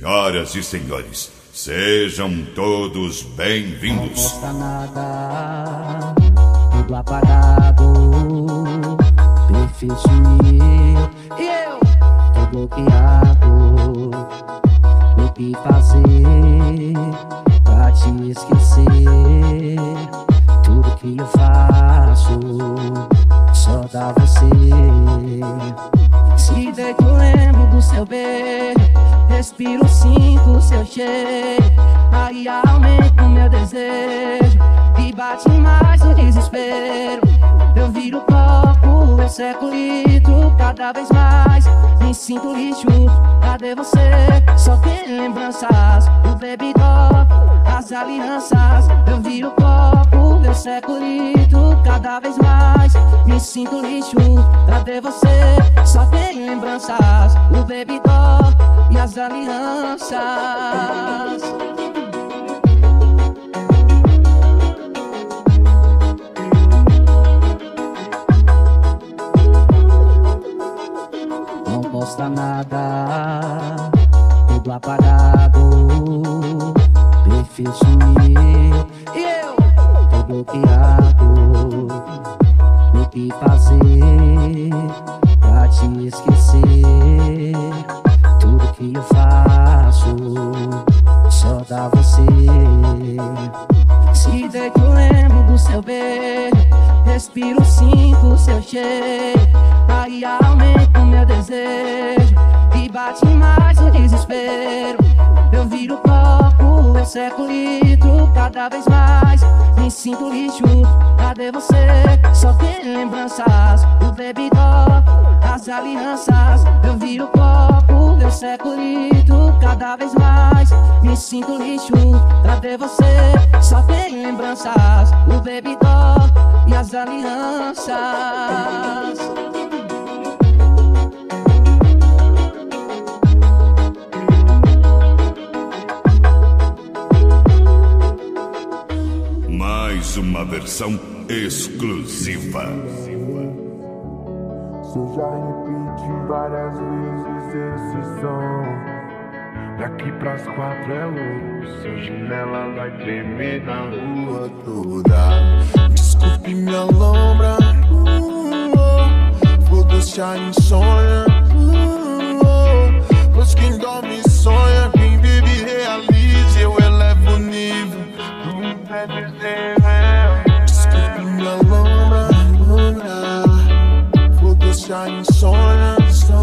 Senhoras e senhores, sejam todos bem-vindos. Não posta nada, tudo apagado, perfil sumiu e eu tô bloqueado. O que fazer pra te esquecer? Tudo que eu faço só dá você. Se deito, lembro do seu beijo, respiro, sinto seu cheiro. Aí aumenta o meu desejo e bate mais o desespero. Eu viro copo, eu seco litro, cada vez mais me sinto lixo. Cadê você? Só tem lembranças, o bebidó, as alianças. Eu viro copo, eu seco litro, cada vez mais me sinto lixo. Cadê você? Só tem lembranças, o bebidó e as alianças. Não posta nada, tudo apagado, perfil sumiu e eu tô bloqueado. O que fazer pra te esquecer? Tudo que eu faço só dá você. Se deito, lembro do seu beijo, respiro, sinto seu cheiro. Aí aumenta o meu desejo e bate mais o desespero. Eu viro copo, eu seco litro, cada vez mais me sinto lixo. Cadê você? Só tem lembranças, o bebidó, as alianças. Eu viro copo, eu seco litro, cada vez mais me sinto lixo. Cadê você? Só tem lembranças, o bebidó e as alianças. Mais uma versão exclusiva. Se eu já repeti várias vezes esse som, daqui pras 4 é luz, sua janela vai tremer na rua toda. Desculpe minha lombra, foda-se a insônia, pois quem dorme sonha, quem vive realiza, eu elevo o nível. Desculpe minha lombra, foda-se a insônia,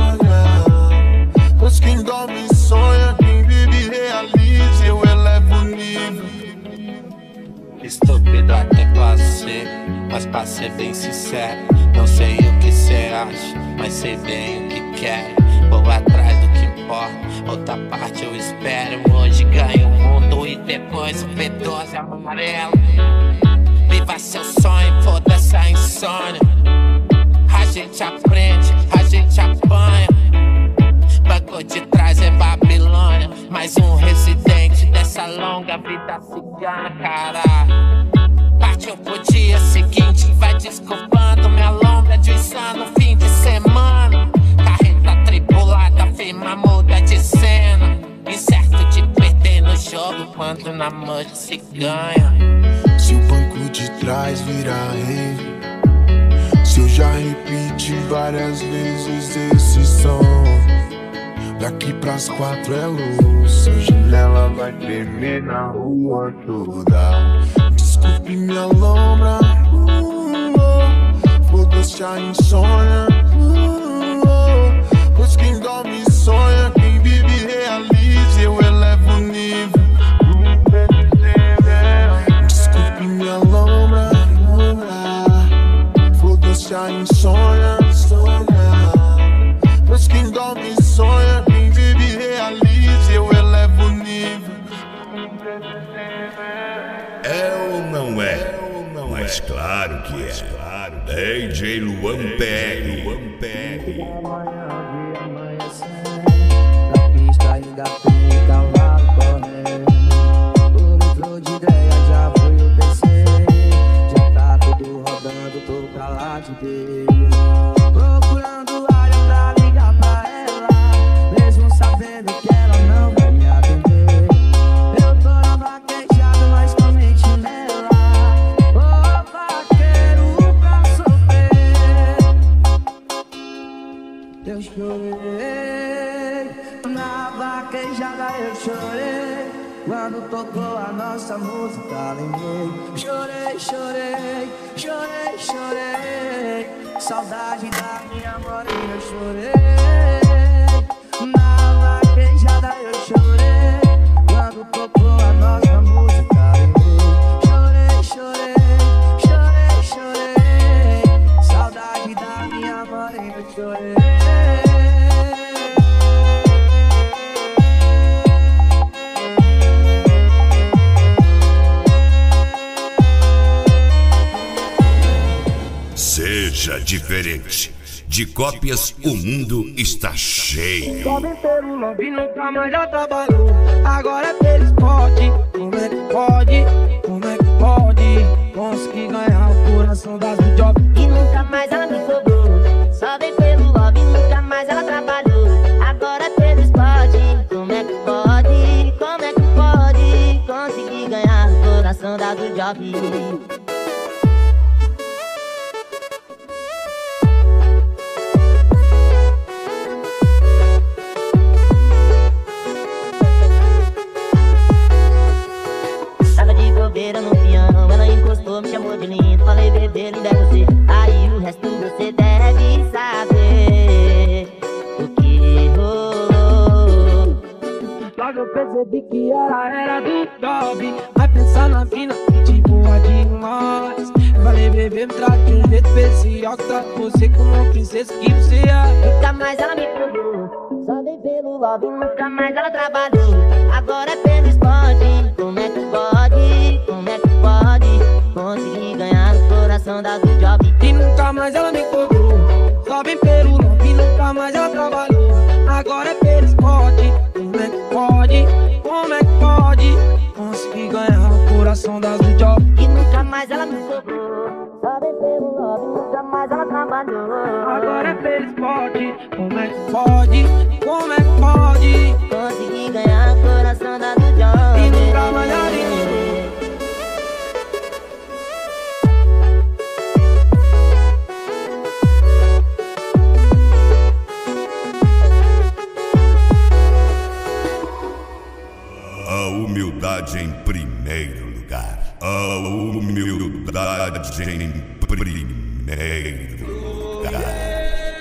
pois quem dorme sonha, quem vive realiza, eu elevo o nível. Estúpido até você, mas pra ser bem sincero, não sei o que cê acha, mas sei bem o que quer. Vou atrás do que importa, outra parte eu espero. Hoje ganho o mundo e depois o B12 amarelo. Viva seu sonho, foda-se a insônia. A gente aprende, a gente apanha. Banco de trás é Babilônia, mais um residente dessa longa vida cigana, caralho. Partiu pro dia seguinte, vai desculpando minha lombra de insano fim de semana. Carreta tripulada, firma muda de cena. Incerto de perder no jogo, quando na noite se ganha. Se o banco de trás virar rei, se eu já repeti várias vezes esse som, daqui pras 4 é luz, sua janela vai tremer na rua toda. Desculpe minha lombra, foda-se a insônia, pois quem dorme sonha, quem vive realiza, eu elevo o nível. Desculpe minha lombra, foda-se a insônia, pois quem dorme sonha, quem vive realiza, eu elevo o nível. É ou não é? Mas claro que é. DJ Luan PR. Na pista ainda tem o cavalo correndo. O litro de ideia já foi o PC. Já tá tudo rodando, tô pra lá de Deus. Procurando área pra ligar pra ela, mesmo sabendo que ela não vai me vaquejada eu chorei. Quando tocou a nossa música lembrei. Chorei, chorei, chorei, chorei. Saudade da minha morinha eu chorei. Na vaquejada eu chorei. Quando tocou a nossa música lembrei. Chorei, chorei, chorei, chorei. Saudade da minha morinha eu chorei. Seja diferente. De cópias o mundo está cheio. Sobe pelo lobby, nunca mais já trabalhou. Agora é pelo esporte. Como é que pode? Como é que pode? Consegui ganhar o coração das do job. E nunca mais ela me cobrou. Sobe pelo lobby, nunca mais ela trabalhou. Agora é pelo esporte. Como é que pode? Como é que pode? Consegui ganhar o coração da do job. No piano, ela encostou, me chamou de lindo. Falei, bebê, linda é você. Aí o resto você deve saber o que rolou. Logo eu percebi que ela era do job. Vai pensar na mina que te boa demais. Falei, bebê, me trate de um jeito especial. Que trata você como uma princesa que você é. Nunca mais ela me pegou. Só vem pelo lobby, nunca mais ela trabalhou. Agora é pelo esporte. Como é que pode? Como é que pode? Consegui ganhar o coração da do job. E nunca mais ela me cobrou. Só vem pelo lobby, nunca mais ela trabalhou. Agora é pelo esporte. Como é que pode? Como é que pode? Consegui ganhar o coração das do job. E nunca mais ela me cobrou. Só vem pelo lobby, nunca mais ela trabalhou. Agora é pelo esporte. Como é que pode? Como é que pode? Consegui ganhar o coração da do job. E nunca mais ela me cobrou. A humildade em primeiro lugar. A humildade em primeiro lugar.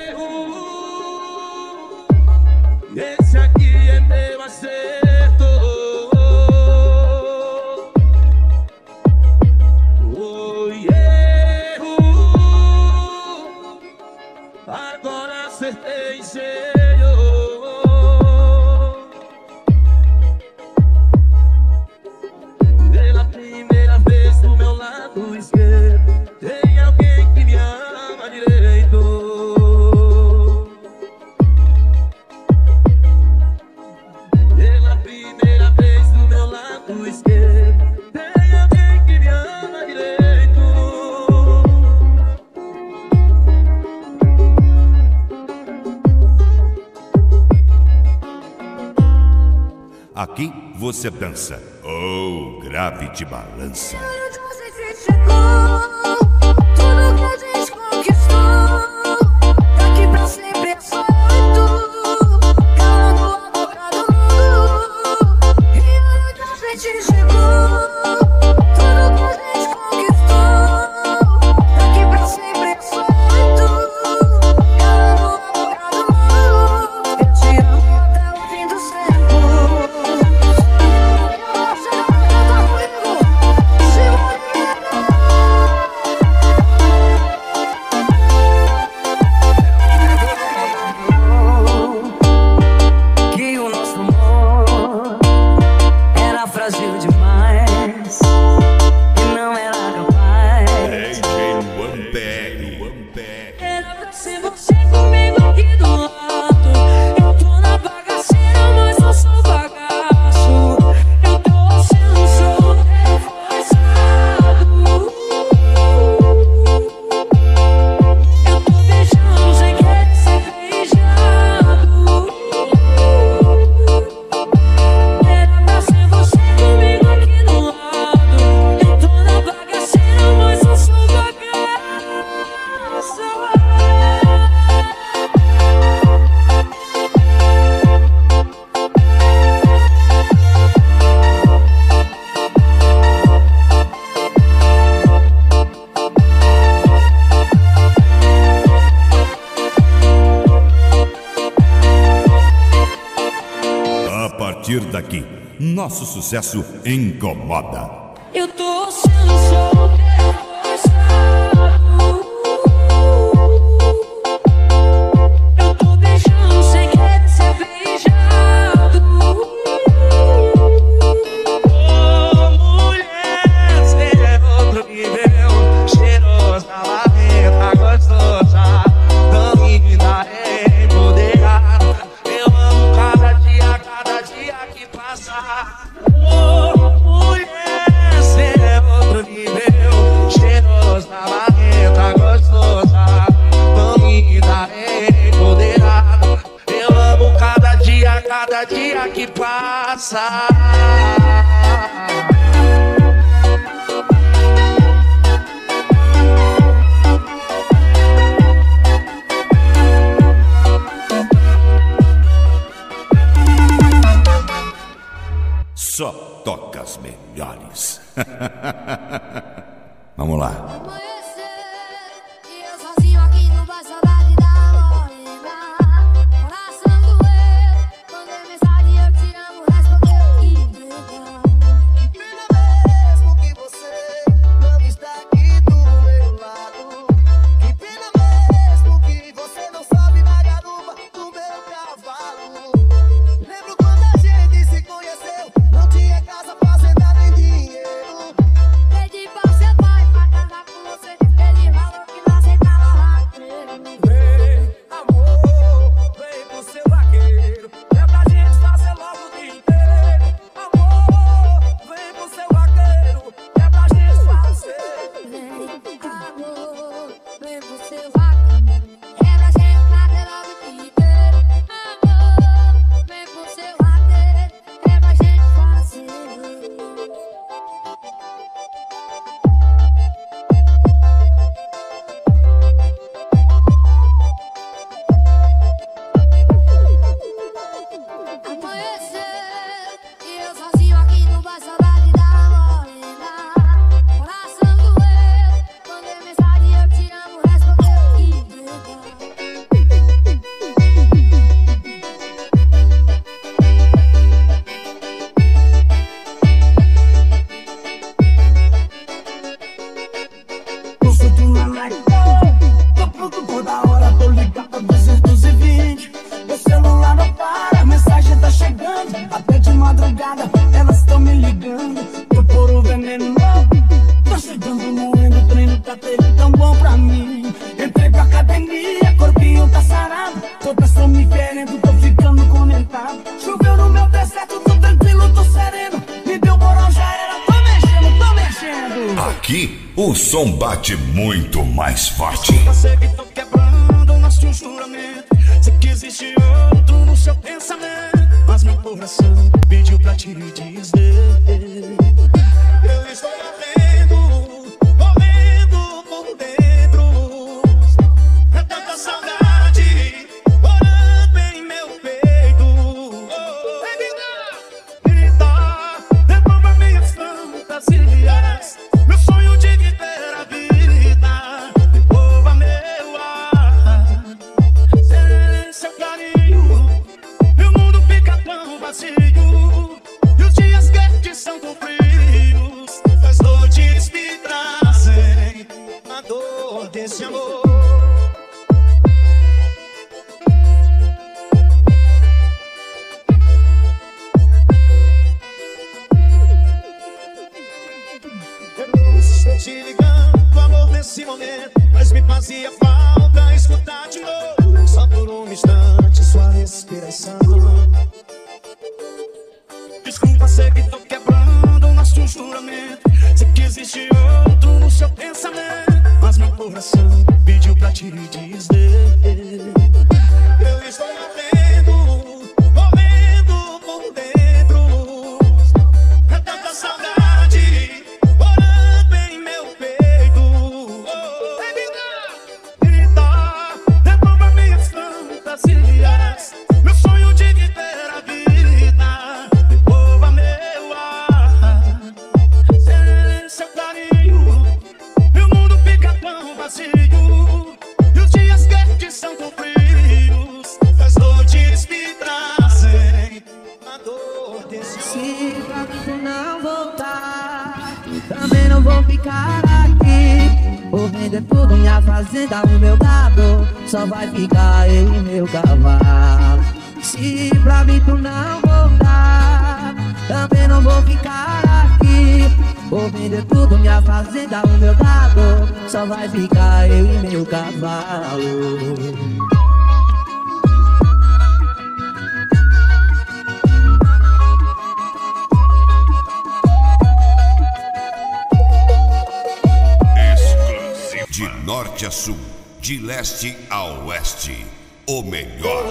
Esse aqui é meu acerto. Oh, yeah. Agora acertei em cheio. Pela primeira vez do meu lado esquerdo tem alguém que me ama direito. Pela primeira vez do meu lado esquerdo tem alguém que me ama direito. Aqui você dança ou grave te balança. Tudo que a gente conquistou, daqui pra sempre é só tu. Calando a boca do mundo, e onde a gente chegou. Tudo que a gente conquistou, daqui pra sempre é só tu. Calando a boca do mundo, eu te amo até o fim do século. Você vai cantar comigo, se partir daqui, nosso sucesso incomoda. Eu tô sendo solteiro, eu tô beijando sem querer ser beijado. Ô mulher, cê é outro nível, cheirosa, lamenta, gostosa, tão linda, empoderada. Eu amo cada dia que passa. Ô mulher, cê é outro nível, cheirosa, lamenta, gostosa, tão linda, empoderada. Eu amo cada dia que passa. Só toca as melhores. Vamos lá. Amanhecer e eu sozinho aqui no bar, saudade da morena. Coração doeu, mandei mensagem, eu te amo, respondeu que legal. Pena mesmo que você não está aqui do meu lado. Que pena mesmo que você não sabe na garupa do meu cavalo. Lembro quando a gente se conheceu, não tinha casa, fazenda nem dinheiro. Pedi pra ser pai, pra casar com você. Ele falou que não aceitava rateiro. Vem, amor, vem pro seu vaqueiro. É pra gente fazer logo o dia inteiro. Amor, vem pro seu vaqueiro. É pra gente fazer. Vem, amor, vem pro seu vaqueiro. É pra gente fazer logo o dia inteiro. Amor, vem pro seu vaqueiro. É pra gente fazer. Amanhecer e eu sozinho aqui no bar, saudade da morena. Coração doeu, mandei mensagem, eu te amo, respondeu que legal. No futuro tô pronto toda hora, tô ligado a 220. Meu celular não para, a mensagem tá chegando. Até de madrugada elas tão me ligando. Tô por um veneno novo, tô chegando moendo. O treino tá tão bom pra mim. Entrei pra academia, corpinho tá sarado. Todas tão me querendo, tô ficando conectado. Choveu no meu deserto, tô tranquilo, tô sereno. Me deu moral, já era, tô mexendo, tô mexendo. Aqui, o som bate muito mais forte. Eu sei que tô quebrando o nosso juramento. Sei que existe outro no seu pensamento, mas meu coração pediu pra te dizer. Eu estou morrendo por dentro. É tanta saudade morando em meu peito. Me dá, devolva minhas fantasias, meu sonho de viver a vida. Devolva meu ar, sem seu carinho meu mundo fica tão vazio. E os dias quentes são tão frios, as noites me trazem a dor desse amor. Eu não estou te ligando, amor, nesse momento, mas me fazia falta escutar de novo, só por um instante, sua respiração. Desculpa, sei que tô quebrando o nosso juramento. Sei que existe outro no seu pensamento, mas meu coração pediu pra te dizer. Eu estou morrendo por dentro. É tanta saudade morando em meu peito. Me dá, devolva minhas fantasias, meu sonho de viver a vida. Devolva meu ar, sem seu carinho meu mundo fica tão vazio. E os dias quentes são tão Se pra mim tu não voltar, também não vou ficar aqui. Vou vender tudo, minha fazenda, o meu gado. Só vai ficar eu e meu cavalo. Se pra mim tu não voltar, também não vou ficar aqui. Vou vender tudo, minha fazenda, o meu gado. Só vai ficar eu e meu cavalo. De norte a sul, de leste a oeste, o melhor.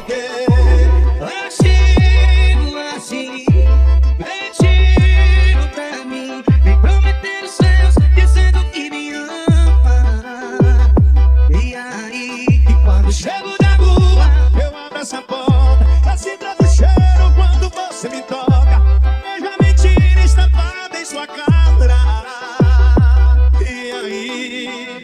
Assim, mentindo pra mim, me prometendo céus, dizendo que me ama. E aí, quando chego da rua, eu abro essa porta, assim traz o cheiro quando você me toca. Veja a mentira estampada em sua cara. E aí?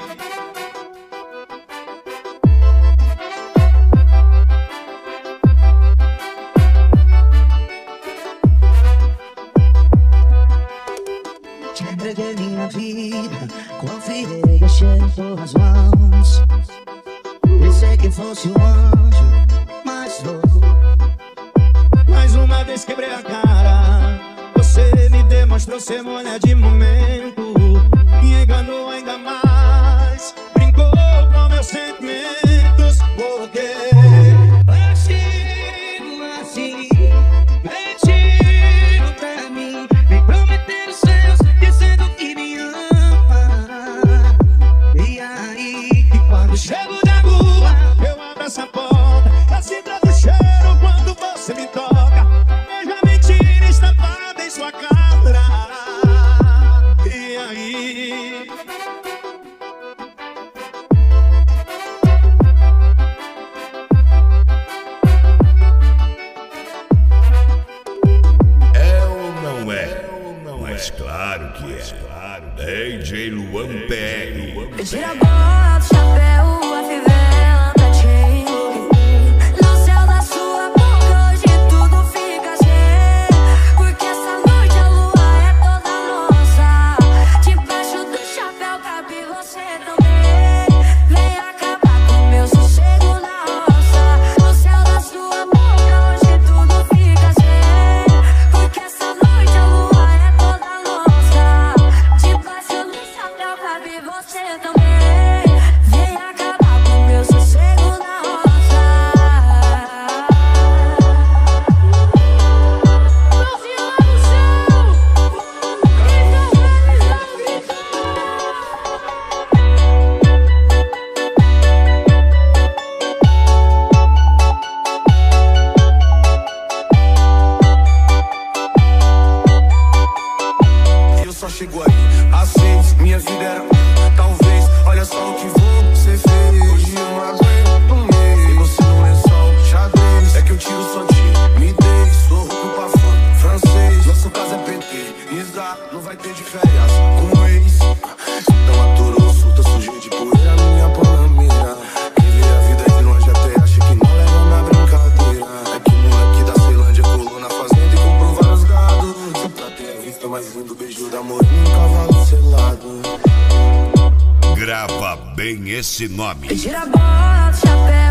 Te entreguei minha vida, confiei, deixei em tuas mãos. Pensei que fosse um anjo, mas louco. Mais uma vez quebrei a cara. Você me demonstrou ser mulher de momento. Me enganou ainda mais, brincou com meus sentimentos. Porque assim, mentindo pra mim, me prometendo céus, dizendo que me ama. E aí, quando chego da rua, eu abro essa porta, assim traz o cheiro quando você me toca. Veja a mentira estampada em sua cara. E aí? É ou não é? Mas claro que é. DJ Luan PR. Tira a bola do chapéu, a fivela tá cheia. No céu da sua boca hoje tudo fica cheio. Porque essa noite a lua é toda nossa. Debaixo do chapéu cabe você também. Vem acabar com meu sossego na roça. No céu da sua boca hoje tudo fica cheio. Porque essa noite a lua é toda nossa. Debaixo do chapéu cabe você também. Vem acabar com meu sossego na roça. Mãozinha lá no céu. Eu só chego aí, aceito, minha vida era talvez, olha só o que você fez. Hoje eu não aguento mais, e você não é só xadrez. É que eu tiro só timidez, sou culpa fã, francês. Nosso caso é PT, Isa, não vai ter de férias com o ex. Então atoroço, tá sujeito de poeira, minha panamera. Quem vê a vida de longe até acha que não leva na brincadeira. É que o moleque da Ceilândia colou na fazenda e comprou vários gados. Só pra ter a vista mais linda, beijo da morinha, um cavalo selado. Grava bem esse nome. Tira a bola do chapéu.